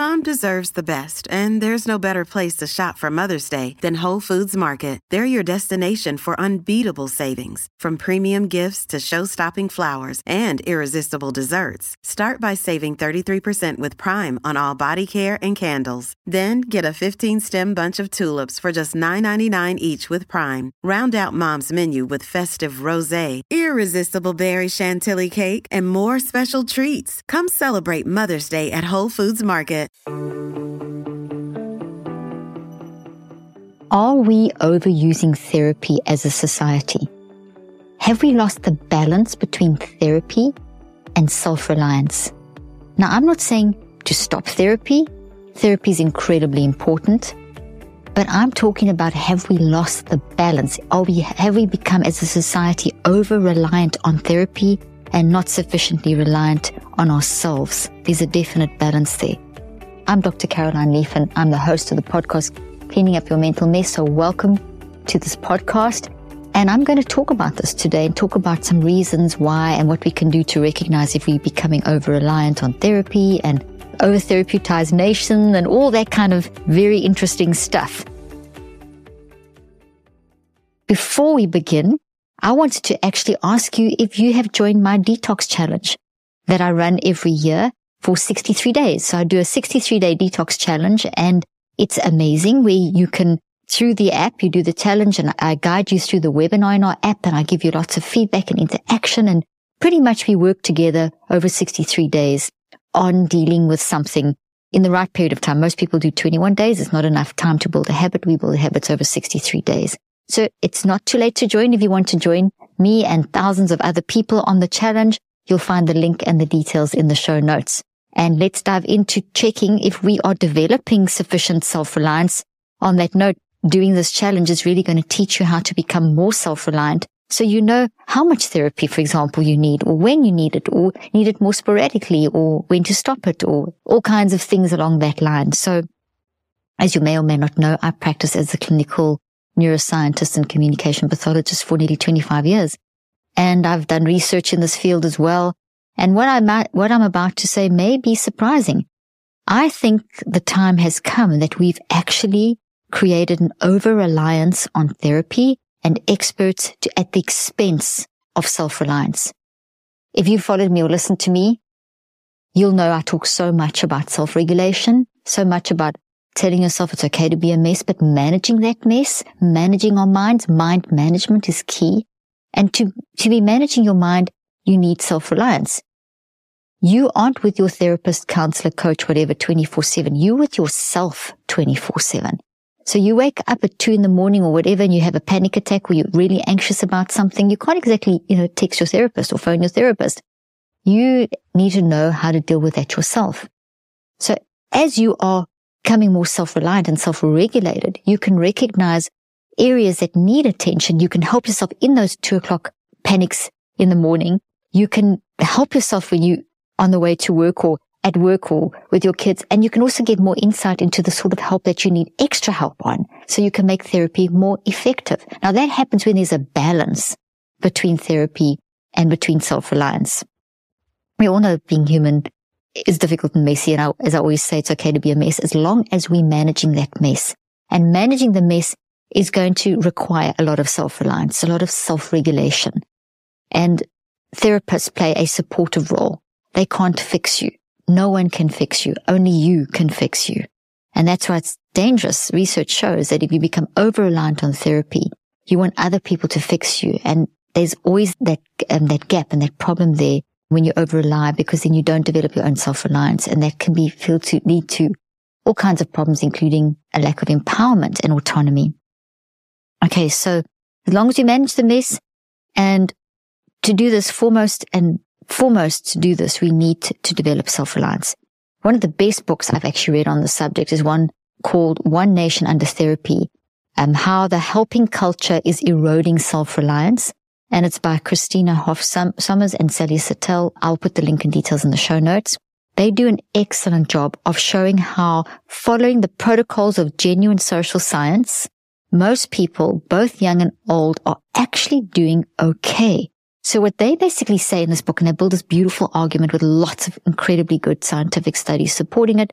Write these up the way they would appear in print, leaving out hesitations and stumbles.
Mom deserves the best, and there's no better place to shop for Mother's Day than Whole Foods Market. They're your destination for unbeatable savings, from premium gifts to show-stopping flowers and irresistible desserts. Start by saving 33% with Prime on all body care and candles. Then get a 15-stem bunch of tulips for just $9.99 each with Prime. Round out Mom's menu with festive rosé, irresistible berry chantilly cake, and more special treats. Come celebrate Mother's Day at Whole Foods Market. Are we overusing therapy as a society? Have we lost the balance between therapy and self-reliance? Now, I'm not saying to stop therapy. Therapy is incredibly important. But I'm talking about, have we lost the balance? Have we become, as a society, over-reliant on therapy and not sufficiently reliant on ourselves? There's a definite balance there. I'm Dr. Caroline Leaf, and I'm the host of the podcast, Cleaning Up Your Mental Mess. So welcome to this podcast. And I'm going to talk about this today and talk about some reasons why and what we can do to recognize if we're becoming over-reliant on therapy and over-therapeutised nation and all that kind of very interesting stuff. Before we begin, I wanted to actually ask you if you have joined my detox challenge that I run every year for 63 days. So I do a 63-day detox challenge, and it's amazing, where you can, through the app, you do the challenge, and I guide you through the webinar in our app, and I give you lots of feedback and interaction, and pretty much we work together over 63 days on dealing with something in the right period of time. Most people do 21 days. It's not enough time to build a habit. We build habits over 63 days. So it's not too late to join. If you want to join me and thousands of other people on the challenge, you'll find the link and the details in the show notes. And let's dive into checking if we are developing sufficient self-reliance. On that note, doing this challenge is really going to teach you how to become more self-reliant, so you know how much therapy, for example, you need, or when you need it, or need it more sporadically, or when to stop it, or all kinds of things along that line. So, as you may or may not know, I practice as a clinical neuroscientist and communication pathologist for nearly 25 years. And I've done research in this field as well. And what I'm about to say may be surprising. I think the time has come that we've actually created an over-reliance on therapy and experts at the expense of self-reliance. If you followed me or listened to me, you'll know I talk so much about self-regulation, so much about telling yourself it's okay to be a mess, but managing that mess, managing our minds. Mind management is key. And to be managing your mind, you need self-reliance. You aren't with your therapist, counselor, coach, whatever, 24/7. You're with yourself 24/7. So you wake up at 2 in the morning or whatever, and you have a panic attack or you're really anxious about something. You can't exactly, text your therapist or phone your therapist. You need to know how to deal with that yourself. So as you are becoming more self-reliant and self-regulated, you can recognize areas that need attention. You can help yourself in those 2 o'clock panics in the morning. You can help yourself when you on the way to work or at work or with your kids. And you can also get more insight into the sort of help that you need extra help on, so you can make therapy more effective. Now that happens when there's a balance between therapy and between self-reliance. We all know being human is difficult and messy. And as I always say, it's okay to be a mess as long as we're managing that mess. And managing the mess is going to require a lot of self-reliance, a lot of self-regulation. And therapists play a supportive role. They can't fix you. No one can fix you. Only you can fix you. And that's why it's dangerous. Research shows that if you become over-reliant on therapy, you want other people to fix you. And there's always that gap and that problem there when you over-rely, because then you don't develop your own self-reliance. And that can lead to all kinds of problems, including a lack of empowerment and autonomy. Okay, so as long as you manage the mess, and to do this foremost to do this, we need to develop self-reliance. One of the best books I've actually read on the subject is one called One Nation Under Therapy, How the Helping Culture is Eroding Self-Reliance. And it's by Christina Hoff Sommers and Sally Sattel. I'll put the link and details in the show notes. They do an excellent job of showing how, following the protocols of genuine social science, most people, both young and old, are actually doing okay. So what they basically say in this book, and they build this beautiful argument with lots of incredibly good scientific studies supporting it,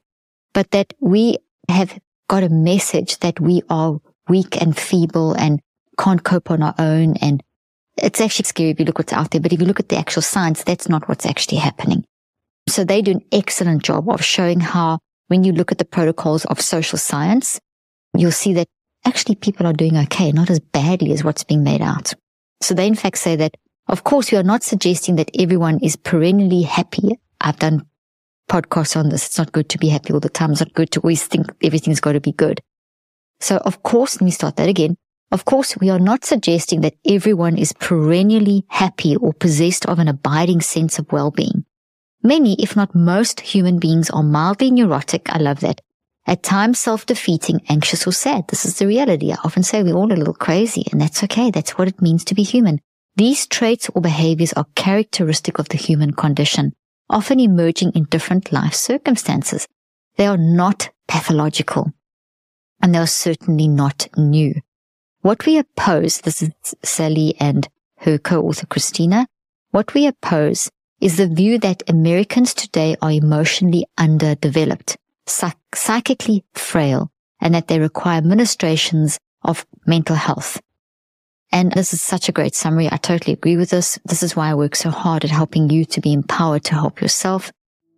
but that we have got a message that we are weak and feeble and can't cope on our own. And it's actually scary if you look what's out there, but if you look at the actual science, that's not what's actually happening. So they do an excellent job of showing how, when you look at the protocols of social science, you'll see that actually people are doing okay, not as badly as what's being made out. So they in fact say that, of course, we are not suggesting that everyone is perennially happy. I've done podcasts on this. It's not good to be happy all the time. It's not good to always think everything's got to be good. So of course, let me start that again. Of course, we are not suggesting that everyone is perennially happy or possessed of an abiding sense of well-being. Many, if not most, human beings are mildly neurotic. I love that. At times self-defeating, anxious or sad. This is the reality. I often say we're all a little crazy, and that's okay. That's what it means to be human. These traits or behaviors are characteristic of the human condition, often emerging in different life circumstances. They are not pathological, and they are certainly not new. What we oppose, this is Sally and her co-author Christina, what we oppose is the view that Americans today are emotionally underdeveloped, psychically frail, and that they require ministrations of mental health. And this is such a great summary. I totally agree with this. This is why I work so hard at helping you to be empowered to help yourself.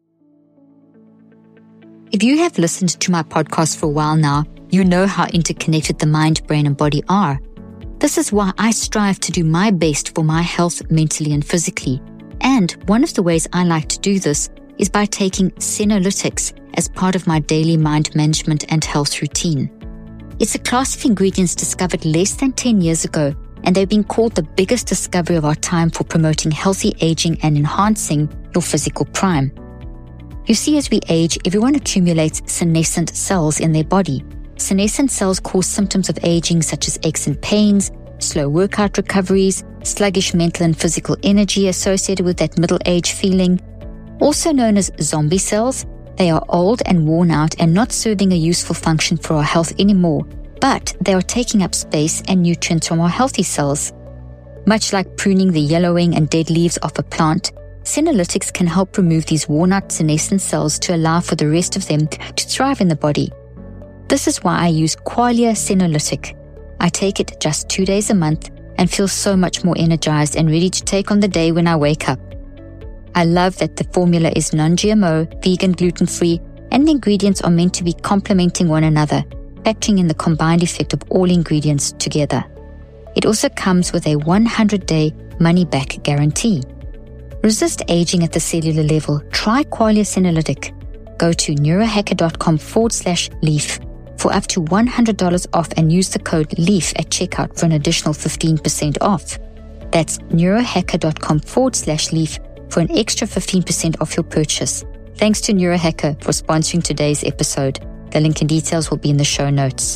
If you have listened to my podcast for a while now, you know how interconnected the mind, brain, and body are. This is why I strive to do my best for my health mentally and physically. And one of the ways I like to do this is by taking Senolytics as part of my daily mind management and health routine. It's a class of ingredients discovered less than 10 years ago, and they've been called the biggest discovery of our time for promoting healthy aging and enhancing your physical prime. You see, as we age, everyone accumulates senescent cells in their body. Senescent cells cause symptoms of aging such as aches and pains, slow workout recoveries, sluggish mental and physical energy associated with that middle-age feeling. Also known as zombie cells, they are old and worn out and not serving a useful function for our health anymore, but they are taking up space and nutrients from our healthy cells. Much like pruning the yellowing and dead leaves off a plant, Senolytics can help remove these worn-out senescent cells to allow for the rest of them to thrive in the body. This is why I use Qualia Senolytic. I take it just 2 days a month and feel so much more energized and ready to take on the day when I wake up. I love that the formula is non-GMO, vegan, gluten-free, and the ingredients are meant to be complementing one another, factoring in the combined effect of all ingredients together. It also comes with a 100-day money-back guarantee. Resist aging at the cellular level. Try Qualia Senolytic. Go to neurohacker.com/leaf for up to $100 off and use the code LEAF at checkout for an additional 15% off. That's neurohacker.com/leaf for an extra 15% off your purchase. Thanks to Neurohacker for sponsoring today's episode. The link and details will be in the show notes.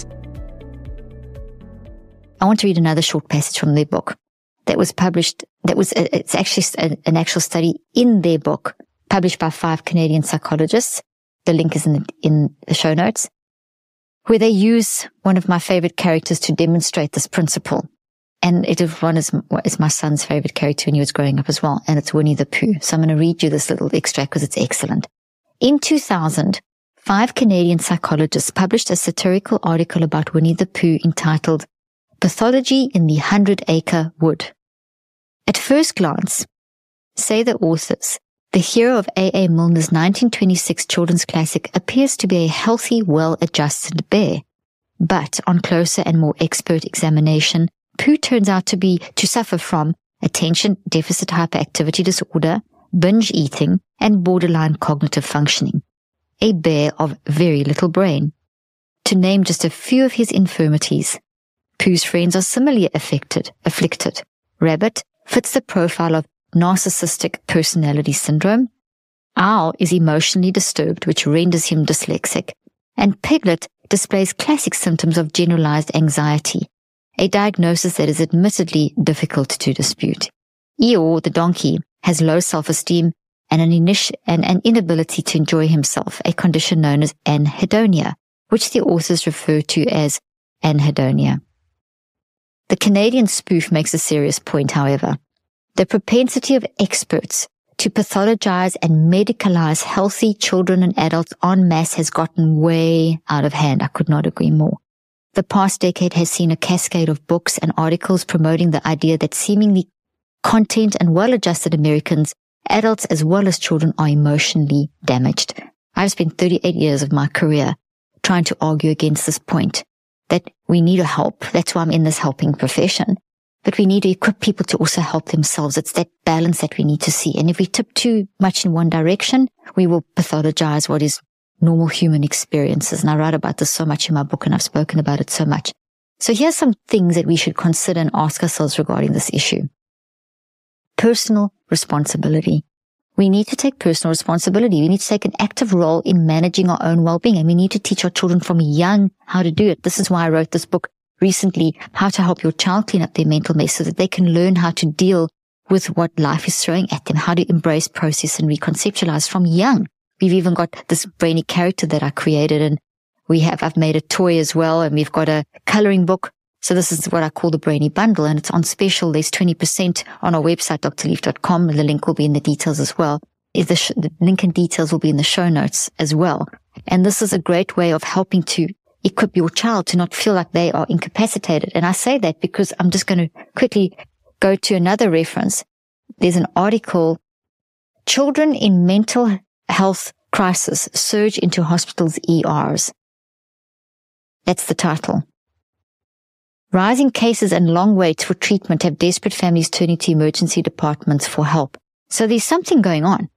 I want to read another short passage from their book that was published. It's actually an actual study in their book, published by 5 Canadian psychologists. The link is in the show notes, where they use one of my favorite characters to demonstrate this principle. And it is my son's favorite character when he was growing up as well. And it's Winnie the Pooh. So I'm going to read you this little extract because it's excellent. In 2000, 5 Canadian psychologists published a satirical article about Winnie the Pooh entitled Pathology in the 100-Acre Wood. At first glance, say the authors, the hero of A.A. Milner's 1926 children's classic appears to be a healthy, well-adjusted bear. But on closer and more expert examination, Pooh turns out to suffer from attention deficit hyperactivity disorder, binge eating, and borderline cognitive functioning. A bear of very little brain. To name just a few of his infirmities, Pooh's friends are similarly afflicted. Rabbit fits the profile of narcissistic personality syndrome. Owl is emotionally disturbed, which renders him dyslexic. And Piglet displays classic symptoms of generalized anxiety, a diagnosis that is admittedly difficult to dispute. Eeyore, the donkey, has low self-esteem and an inability to enjoy himself, a condition known as anhedonia, which the authors refer to as anhedonia. The Canadian spoof makes a serious point, however. The propensity of experts to pathologize and medicalize healthy children and adults en masse has gotten way out of hand. I could not agree more. The past decade has seen a cascade of books and articles promoting the idea that seemingly content and well-adjusted Americans, adults as well as children, are emotionally damaged. I've spent 38 years of my career trying to argue against this point, that we need help. That's why I'm in this helping profession. But we need to equip people to also help themselves. It's that balance that we need to see. And if we tip too much in one direction, we will pathologize what is normal human experiences. And I write about this so much in my book, and I've spoken about it so much. So here's some things that we should consider and ask ourselves regarding this issue. Personal responsibility. We need to take personal responsibility. We need to take an active role in managing our own well-being, and we need to teach our children from young how to do it. This is why I wrote this book recently, How to Help Your Child Clean Up Their Mental Mess, so that they can learn how to deal with what life is throwing at them, how to embrace, process, and reconceptualize from young. We've even got this brainy character that I created, and I've made a toy as well, and we've got a coloring book. So this is what I call the Brainy Bundle, and it's on special. There's 20% on our website, drleaf.com. The link will be in the details as well. The link and details will be in the show notes as well. And this is a great way of helping to equip your child to not feel like they are incapacitated. And I say that because I'm just going to quickly go to another reference. There's an article, Children in Mental Health Crisis Surge into Hospitals' ERs. That's the title. Rising cases and long waits for treatment have desperate families turning to emergency departments for help. So there's something going on.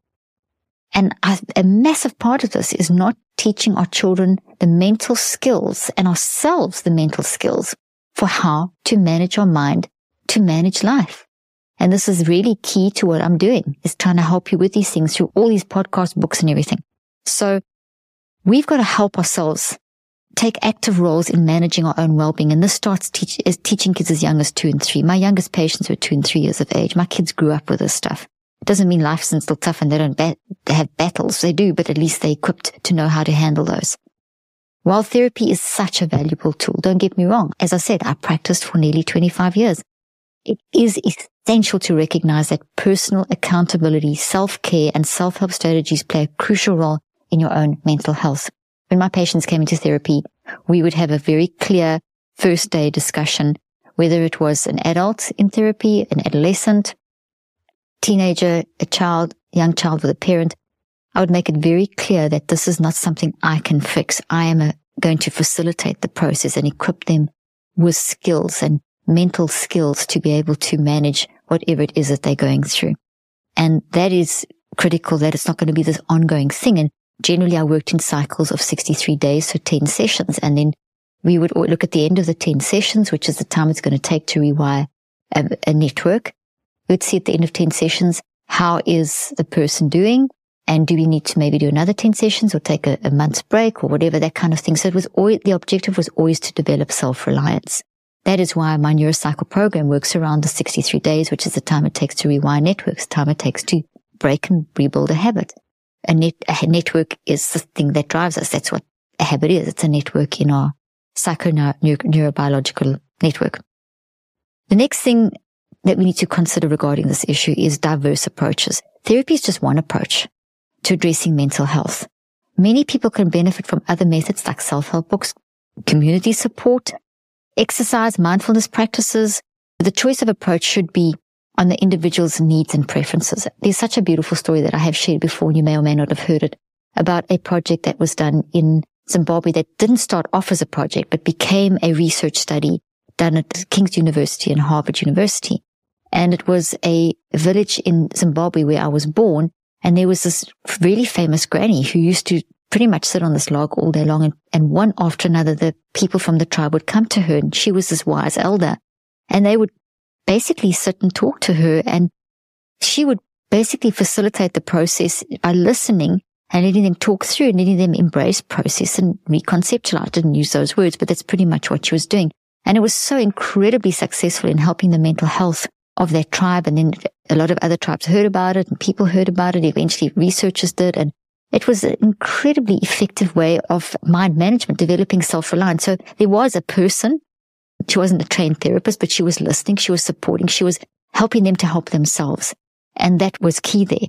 And a massive part of this is not teaching our children the mental skills and ourselves the mental skills for how to manage our mind, to manage life. And this is really key to what I'm doing, is trying to help you with these things through all these podcast books and everything. So we've got to help ourselves take active roles in managing our own well-being. And this starts teaching kids as young as 2 and 3. My youngest patients were 2 and 3 years of age. My kids grew up with this stuff. It doesn't mean life isn't still tough and they don't have battles. They do, but at least they're equipped to know how to handle those. While therapy is such a valuable tool, don't get me wrong. As I said, I practiced for nearly 25 years. It is essential to recognize that personal accountability, self-care, and self-help strategies play a crucial role in your own mental health. When my patients came into therapy, we would have a very clear first day discussion, whether it was an adult in therapy, an adolescent, teenager, a child, young child with a parent. I would make it very clear that this is not something I can fix. I am going to facilitate the process and equip them with skills and mental skills to be able to manage whatever it is that they're going through. And that is critical, that it's not going to be this ongoing thing. And generally, I worked in cycles of 63 days, so 10 sessions. And then we would look at the end of the 10 sessions, which is the time it's going to take to rewire a network. We would see at the end of 10 sessions, how is the person doing? And do we need to maybe do another 10 sessions or take a month's break or whatever, that kind of thing. So it was always, the objective was always to develop self-reliance. That is why my neurocycle program works around the 63 days, which is the time it takes to rewire networks, the time it takes to break and rebuild a habit. A network is the thing that drives us. That's what a habit is. It's a network in our neurobiological network. The next thing that we need to consider regarding this issue is diverse approaches. Therapy is just one approach to addressing mental health. Many people can benefit from other methods like self-help books, community support, exercise, mindfulness practices. The choice of approach should be on the individual's needs and preferences. There's such a beautiful story that I have shared before, and you may or may not have heard it, about a project that was done in Zimbabwe that didn't start off as a project, but became a research study done at King's University and Harvard University. And it was a village in Zimbabwe where I was born. And there was this really famous granny who used to pretty much sit on this log all day long. And one after another, the people from the tribe would come to her, and she was this wise elder. And they would basically sit and talk to her. And she would basically facilitate the process by listening and letting them talk through and letting them embrace, process, and reconceptualize. I didn't use those words, but that's pretty much what she was doing. And it was so incredibly successful in helping the mental health of that tribe. And then a lot of other tribes heard about it, and people heard about it. Eventually researchers did. And it was an incredibly effective way of mind management, developing self-reliance. So there was a person. She wasn't a trained therapist, but she was listening. She was supporting. She was helping them to help themselves. And that was key there.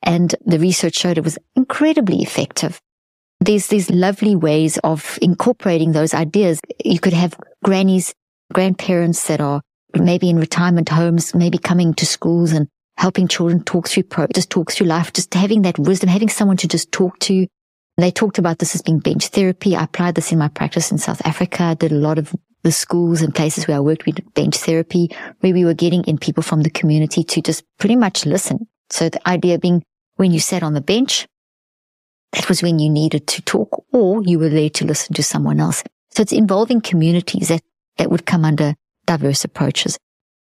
And the research showed it was incredibly effective. There's these lovely ways of incorporating those ideas. You could have grannies, grandparents that are maybe in retirement homes, maybe coming to schools and helping children talk through life, just having that wisdom, having someone to just talk to. They talked about this as being bench therapy. I applied this in my practice in South Africa. I did a lot of the schools and places where I worked with bench therapy, where we were getting in people from the community to just pretty much listen. So the idea being, when you sat on the bench, that was when you needed to talk, or you were there to listen to someone else. So it's involving communities that would come under diverse approaches.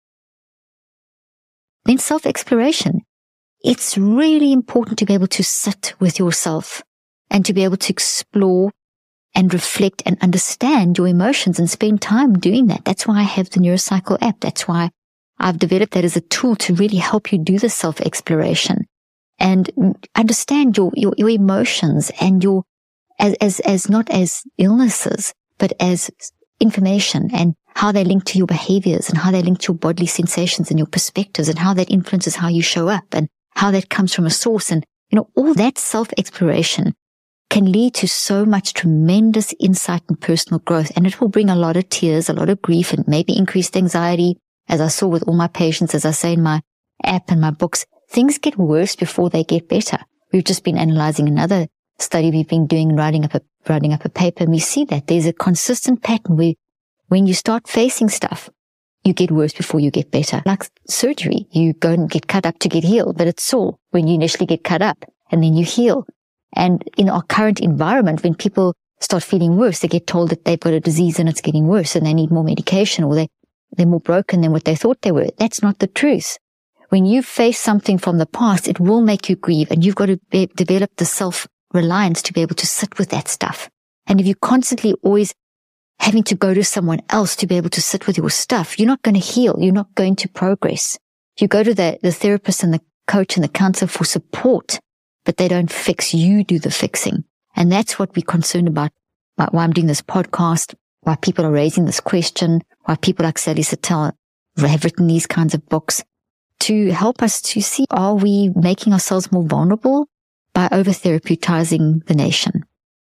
Then self-exploration. It's really important to be able to sit with yourself and to be able to explore and reflect and understand your emotions and spend time doing that. That's why I have the Neurocycle app. That's why I've developed that as a tool to really help you do the self-exploration and understand your emotions and as not as illnesses, but as information, and how they link to your behaviors and how they link to your bodily sensations and your perspectives, and how that influences how you show up and how that comes from a source. And, all that self-exploration can lead to so much tremendous insight and personal growth. And it will bring a lot of tears, a lot of grief, and maybe increased anxiety. As I saw with all my patients, as I say in my app and my books, things get worse before they get better. We've just been analyzing another study we've been doing, writing up a paper, and we see that there's a consistent pattern where when you start facing stuff, you get worse before you get better. Like surgery, you go and get cut up to get healed, but it's sore when you initially get cut up and then you heal. And in our current environment, when people start feeling worse, they get told that they've got a disease and it's getting worse and they need more medication, or they're more broken than what they thought they were. That's not the truth. When you face something from the past, it will make you grieve, and you've got to develop the self-reliance to be able to sit with that stuff. And if you're constantly always having to go to someone else to be able to sit with your stuff, you're not going to heal. You're not going to progress. You go to the therapist and the coach and the counselor for support, but they don't fix. You do the fixing. And that's what we're concerned about why I'm doing this podcast, why people are raising this question, why people like Sally Satel have written these kinds of books, to help us to see, are we making ourselves more vulnerable by over-therapeuticizing the nation?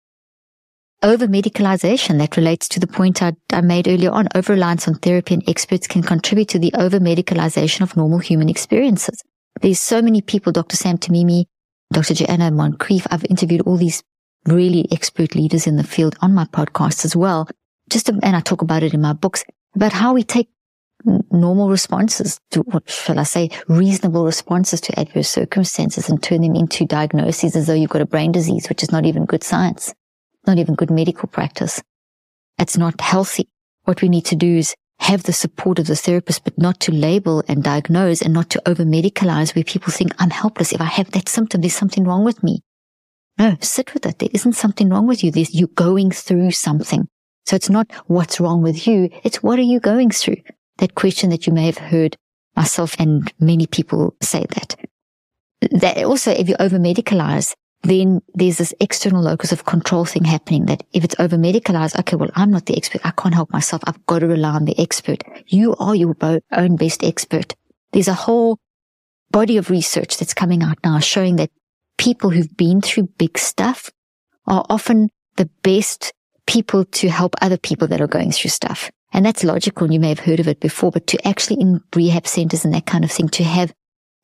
Over-medicalization, that relates to the point I made earlier on. Over-reliance on therapy and experts can contribute to the over-medicalization of normal human experiences. There's so many people, Dr. Sam Tamimi, Dr. Joanna Moncrief, I've interviewed all these really expert leaders in the field on my podcast as well. And I talk about it in my books, about how we take normal responses to, what shall I say, reasonable responses to adverse circumstances and turn them into diagnoses as though you've got a brain disease, which is not even good science, not even good medical practice. It's not healthy. What we need to do is have the support of the therapist, but not to label and diagnose, and not to over-medicalize where people think, I'm helpless. If I have that symptom, there's something wrong with me. No, sit with it. There isn't something wrong with you. You're going through something. So it's not what's wrong with you. It's what are you going through? That question that you may have heard myself and many people say that. That also, if you over-medicalize, then there's this external locus of control thing happening, that if it's over-medicalized, okay, well, I'm not the expert. I can't help myself. I've got to rely on the expert. You are your own best expert. There's a whole body of research that's coming out now showing that people who've been through big stuff are often the best people to help other people that are going through stuff. And that's logical, and you may have heard of it before, but to actually in rehab centers and that kind of thing, to have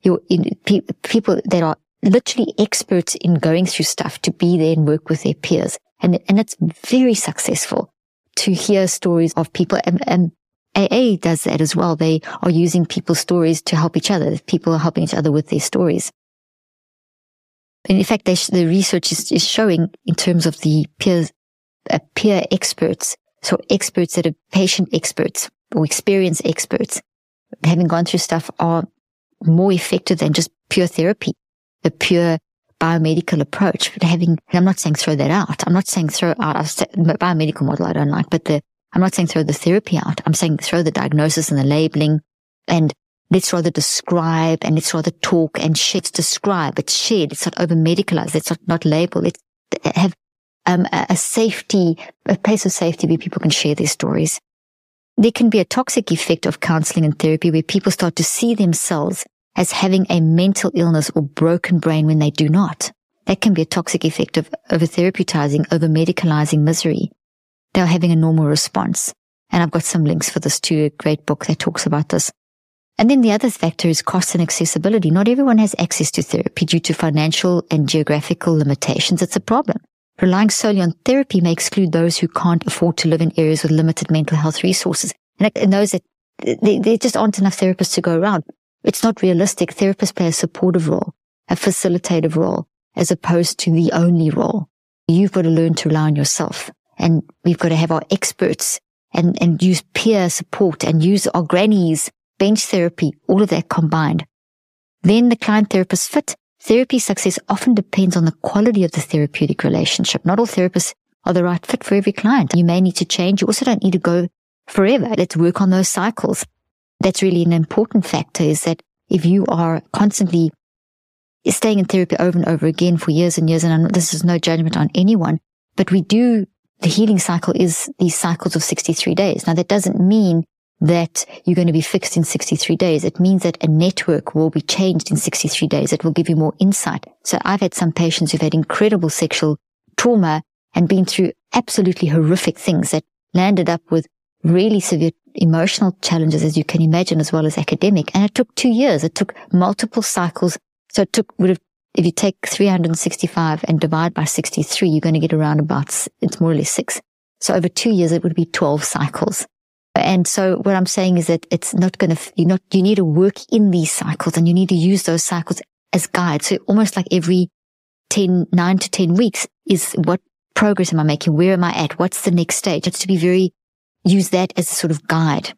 people that are literally experts in going through stuff to be there and work with their peers. And it's very successful to hear stories of people. And AA does that as well. They are using people's stories to help each other. People are helping each other with their stories. And in fact, the research is showing, in terms of the peer experts, so experts that are patient experts or experienced experts, having gone through stuff, are more effective than just pure therapy, the pure biomedical approach. But I'm not saying throw that out. I'm not saying throw out the biomedical model I don't like, but I'm not saying throw the therapy out. I'm saying throw the diagnosis and the labeling, and let's rather describe, and let's rather talk and share. It's describe, it's shared, it's not over-medicalized, it's not labeled. Let's have a place of safety where people can share their stories. There can be a toxic effect of counseling and therapy where people start to see themselves as having a mental illness or broken brain when they do not. That can be a toxic effect of over-therapeuticizing, over-medicalizing misery. They're having a normal response. And I've got some links for this too, a great book that talks about this. And then the other factor is cost and accessibility. Not everyone has access to therapy due to financial and geographical limitations. It's a problem. Relying solely on therapy may exclude those who can't afford to live in areas with limited mental health resources. And those that there just aren't enough therapists to go around. It's not realistic. Therapists play a supportive role, a facilitative role, as opposed to the only role. You've got to learn to rely on yourself. And we've got to have our experts and use peer support and use our grannies, bench therapy, all of that combined. Then the client-therapist fit. Therapy success often depends on the quality of the therapeutic relationship. Not all therapists are the right fit for every client. You may need to change. You also don't need to go forever. Let's work on those cycles. That's really an important factor, is that if you are constantly staying in therapy over and over again for years and years, and this is no judgment on anyone, but the healing cycle is these cycles of 63 days. Now, that doesn't mean that you're going to be fixed in 63 days. It means that a network will be changed in 63 days. It will give you more insight. So I've had some patients who've had incredible sexual trauma and been through absolutely horrific things that landed up with really severe emotional challenges, as you can imagine, as well as academic. And it took 2 years. It took multiple cycles. So if you take 365 and divide by 63, you're going to get around about, it's more or less 6. So over 2 years, it would be 12 cycles. And so what I'm saying is that it's not going to, you need to work in these cycles, and you need to use those cycles as guides. So almost like every 9 to 10 weeks is, what progress am I making? Where am I at? What's the next stage? It's to be use that as a sort of guide.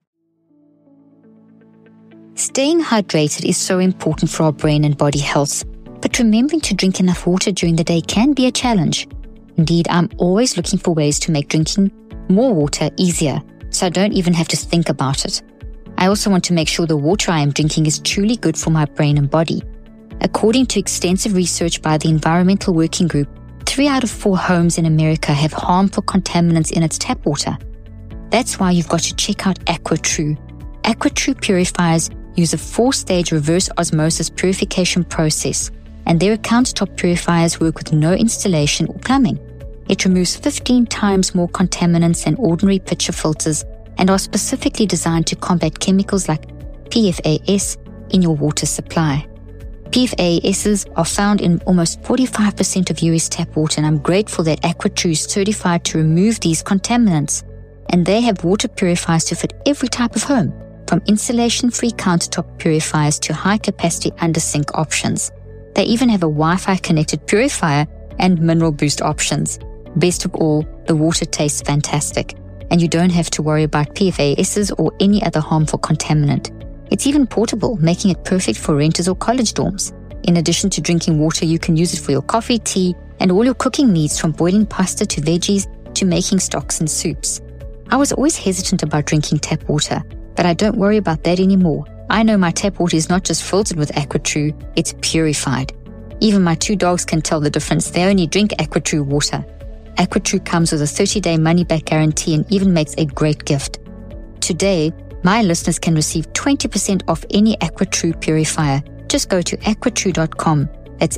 Staying hydrated is so important for our brain and body health, but remembering to drink enough water during the day can be a challenge. Indeed, I'm always looking for ways to make drinking more water easier, so I don't even have to think about it. I also want to make sure the water I am drinking is truly good for my brain and body. According to extensive research by the Environmental Working Group, 3 out of 4 homes in America have harmful contaminants in its tap water. That's why you've got to check out AquaTrue. AquaTrue purifiers use a 4-stage reverse osmosis purification process, and their countertop purifiers work with no installation or plumbing. It removes 15 times more contaminants than ordinary pitcher filters and are specifically designed to combat chemicals like PFAS in your water supply. PFASs are found in almost 45% of US tap water, and I'm grateful that AquaTrue is certified to remove these contaminants. And they have water purifiers to fit every type of home, from insulation-free countertop purifiers to high-capacity under-sink options. They even have a Wi-Fi connected purifier and mineral boost options. Best of all, the water tastes fantastic, and you don't have to worry about PFASs or any other harmful contaminant. It's even portable, making it perfect for renters or college dorms. In addition to drinking water, you can use it for your coffee, tea, and all your cooking needs, from boiling pasta to veggies to making stocks and soups. I was always hesitant about drinking tap water, but I don't worry about that anymore. I know my tap water is not just filtered with AquaTrue, it's purified. Even my 2 dogs can tell the difference. They only drink AquaTrue water. AquaTrue comes with a 30-day money-back guarantee and even makes a great gift. Today, my listeners can receive 20% off any AquaTrue purifier. Just go to aquatrue.com. That's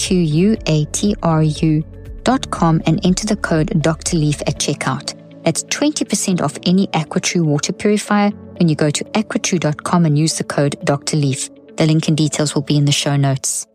AQUATRU.com and enter the code Dr. Leaf at checkout. That's 20% off any AquaTrue water purifier when you go to aquatrue.com and use the code Dr. Leaf. The link and details will be in the show notes.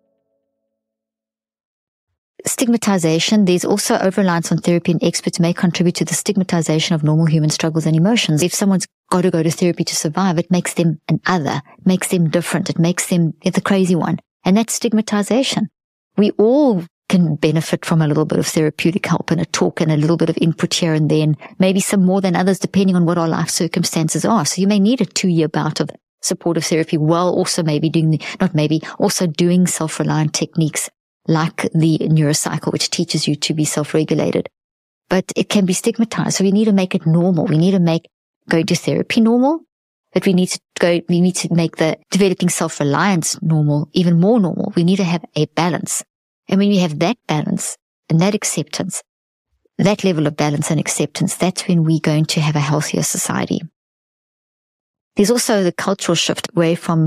Stigmatization. There's also over-reliance on therapy, and experts may contribute to the stigmatization of normal human struggles and emotions. If someone's got to go to therapy to survive, it makes them an other, makes them different, it makes them the crazy one. And that's stigmatization. We all can benefit from a little bit of therapeutic help and a talk and a little bit of input here and then, maybe some more than others depending on what our life circumstances are. So you may need a 2-year bout of supportive therapy while also also doing self-reliant techniques like the neurocycle, which teaches you to be self-regulated. But it can be stigmatized. So we need to make it normal. We need to make going to therapy normal, but we need to make the developing self-reliance normal, even more normal. We need to have a balance. And when we have that balance and that acceptance, that level of balance and acceptance, that's when we're going to have a healthier society. There's also the cultural shift away from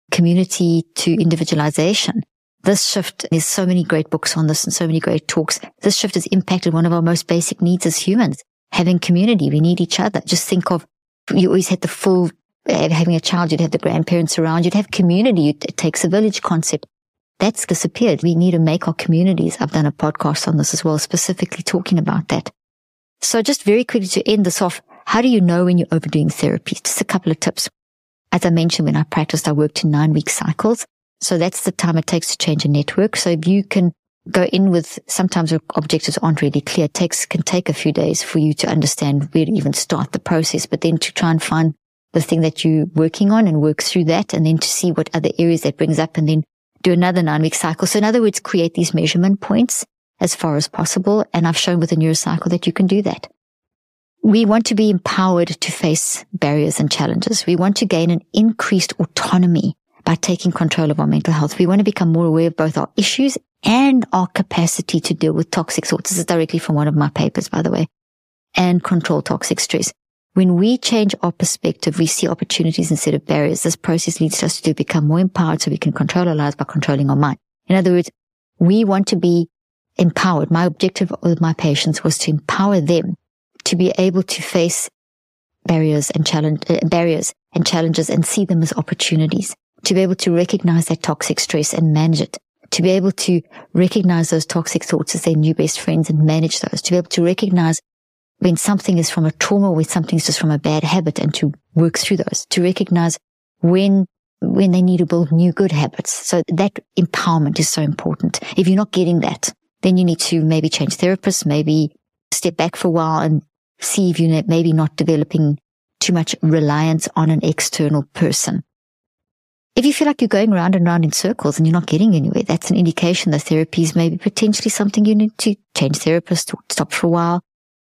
community to individualization. This shift, there's so many great books on this and so many great talks. This shift has impacted one of our most basic needs as humans, having community. We need each other. Just think of, you always had the full, having a child, you'd have the grandparents around, you'd have community. It takes a village concept. That's disappeared. We need to make our communities. I've done a podcast on this as well, specifically talking about that. So just very quickly to end this off, how do you know when you're overdoing therapy? Just a couple of tips. As I mentioned, when I practiced, I worked in 9-week cycles. So that's the time it takes to change a network. So if you can go in with, sometimes objectives aren't really clear. It can take a few days for you to understand where to even start the process, but then to try and find the thing that you're working on and work through that, and then to see what other areas that brings up, and then do another 9-week cycle. So in other words, create these measurement points as far as possible. And I've shown with the neurocycle that you can do that. We want to be empowered to face barriers and challenges. We want to gain an increased autonomy by taking control of our mental health. We want to become more aware of both our issues and our capacity to deal with toxic thoughts. This is directly from one of my papers, by the way, and control toxic stress. When we change our perspective, we see opportunities instead of barriers. This process leads us to become more empowered so we can control our lives by controlling our mind. In other words, we want to be empowered. My objective with my patients was to empower them to be able to face barriers and challenges and see them as opportunities, to be able to recognize that toxic stress and manage it, to be able to recognize those toxic thoughts as their new best friends and manage those, to be able to recognize when something is from a trauma or when something's just from a bad habit and to work through those, to recognize when they need to build new good habits. So that empowerment is so important. If you're not getting that, then you need to maybe change therapists, maybe step back for a while and see if you're maybe not developing too much reliance on an external person. If you feel like you're going round and round in circles and you're not getting anywhere, that's an indication that therapy is maybe potentially something you need to change therapists or stop for a while.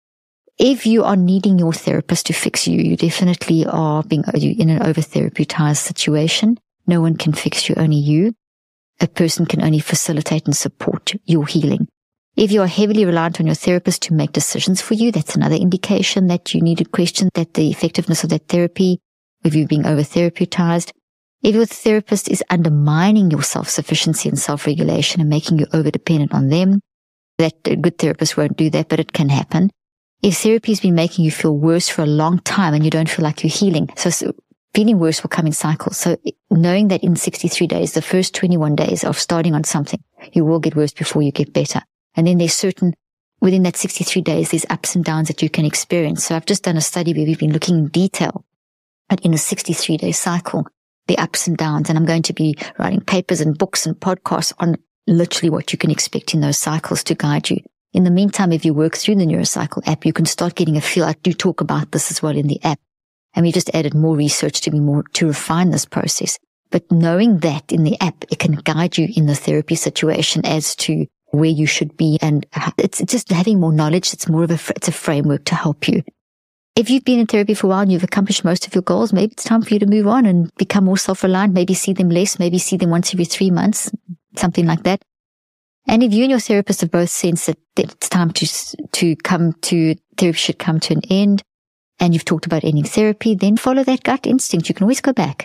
If you are needing your therapist to fix you, you definitely are being in an over-therapeutised situation. No one can fix you, only you. A person can only facilitate and support your healing. If you are heavily reliant on your therapist to make decisions for you, that's another indication that you need to question that the effectiveness of that therapy, if you're being over-therapeutised. If your therapist is undermining your self-sufficiency and self-regulation and making you over-dependent on them, that a good therapist won't do that, but it can happen. If therapy has been making you feel worse for a long time and you don't feel like you're healing, so feeling worse will come in cycles. So knowing that in 63 days, the first 21 days of starting on something, you will get worse before you get better. And then within that 63 days, there's ups and downs that you can experience. So I've just done a study where we've been looking in detail at in a 63-day cycle, the ups and downs. And I'm going to be writing papers and books and podcasts on literally what you can expect in those cycles to guide you. In the meantime, if you work through the Neurocycle app, you can start getting a feel. I do talk about this as well in the app. And we just added more research to refine this process. But knowing that in the app, it can guide you in the therapy situation as to where you should be. And it's just having more knowledge. It's it's a framework to help you. If you've been in therapy for a while and you've accomplished most of your goals, maybe it's time for you to move on and become more self-reliant. Maybe see them less, maybe see them once every 3 months, something like that. And if you and your therapist have both sensed that it's time to come to, therapy should come to an end, and you've talked about ending therapy, then follow that gut instinct. You can always go back.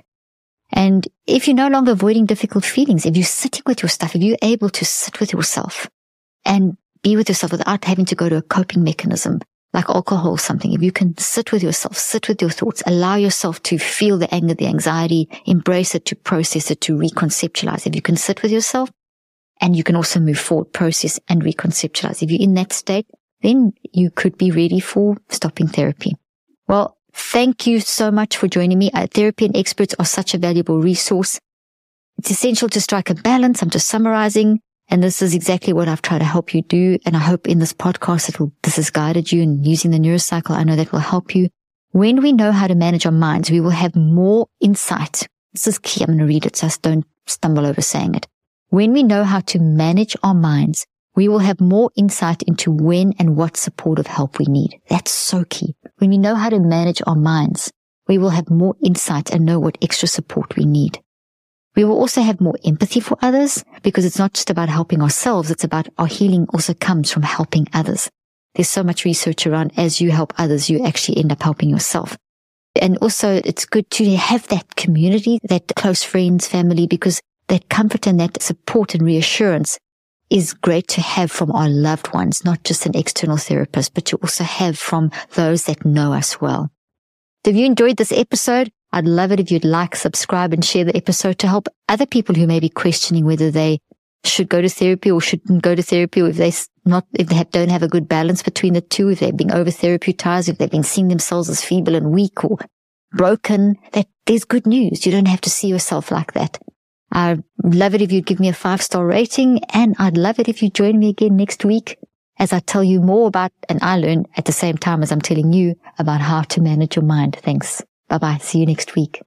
And if you're no longer avoiding difficult feelings, if you're sitting with your stuff, if you're able to sit with yourself and be with yourself without having to go to a coping mechanism like alcohol or something, if you can sit with yourself, sit with your thoughts, allow yourself to feel the anger, the anxiety, embrace it, to process it, to reconceptualize. If you can sit with yourself, and you can also move forward, process and reconceptualize. If you're in that state, then you could be ready for stopping therapy. Well, thank you so much for joining me. Therapy and experts are such a valuable resource. It's essential to strike a balance. I'm just summarizing, and this is exactly what I've tried to help you do. And I hope in this podcast this has guided you, and using the Neurocycle, I know that will help you. When we know how to manage our minds, we will have more insight. This is key. I'm going to read it, so don't stumble over saying it. When we know how to manage our minds, we will have more insight into when and what supportive help we need. That's so key. When we know how to manage our minds, we will have more insight and know what extra support we need. We will also have more empathy for others, because it's not just about helping ourselves. It's about our healing also comes from helping others. There's so much research around as you help others, you actually end up helping yourself. And also it's good to have that community, that close friends, family, because that comfort and that support and reassurance is great to have from our loved ones, not just an external therapist, but to also have from those that know us well. If you enjoyed this episode, I'd love it if you'd like, subscribe, and share the episode to help other people who may be questioning whether they should go to therapy or shouldn't go to therapy, or if they don't have a good balance between the two, if they've been over-therapeutised, if they've been seeing themselves as feeble and weak or broken, that there's good news. You don't have to see yourself like that. I'd love it if you'd give me a 5-star rating, and I'd love it if you join me again next week as I tell you more about, and I learn at the same time as I'm telling you about how to manage your mind. Thanks. Bye-bye. See you next week.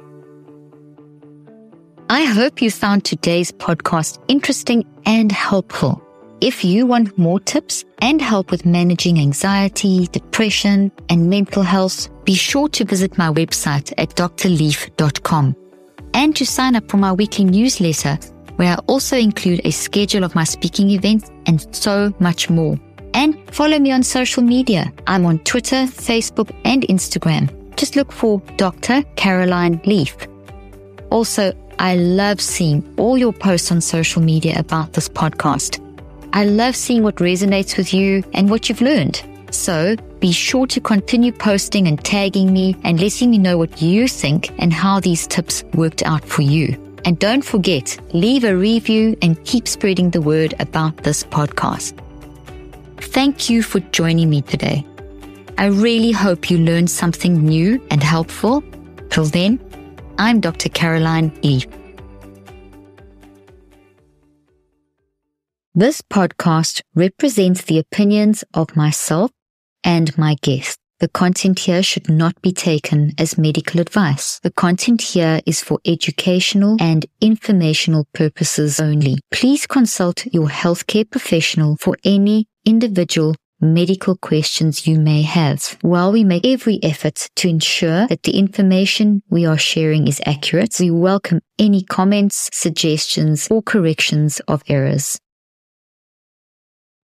I hope you found today's podcast interesting and helpful. If you want more tips and help with managing anxiety, depression, and mental health, be sure to visit my website at drleaf.com and to sign up for my weekly newsletter, where I also include a schedule of my speaking events and so much more. And follow me on social media. I'm on Twitter, Facebook, and Instagram. Just look for Dr. Caroline Leaf. Also, I love seeing all your posts on social media about this podcast. I love seeing what resonates with you and what you've learned. So be sure to continue posting and tagging me and letting me know what you think and how these tips worked out for you. And don't forget, leave a review and keep spreading the word about this podcast. Thank you for joining me today. I really hope you learned something new and helpful. Till then, I'm Dr. Caroline Leaf. This podcast represents the opinions of myself and my guests. The content here should not be taken as medical advice. The content here is for educational and informational purposes only. Please consult your healthcare professional for any individual medical questions you may have. While we make every effort to ensure that the information we are sharing is accurate, we welcome any comments, suggestions, or corrections of errors.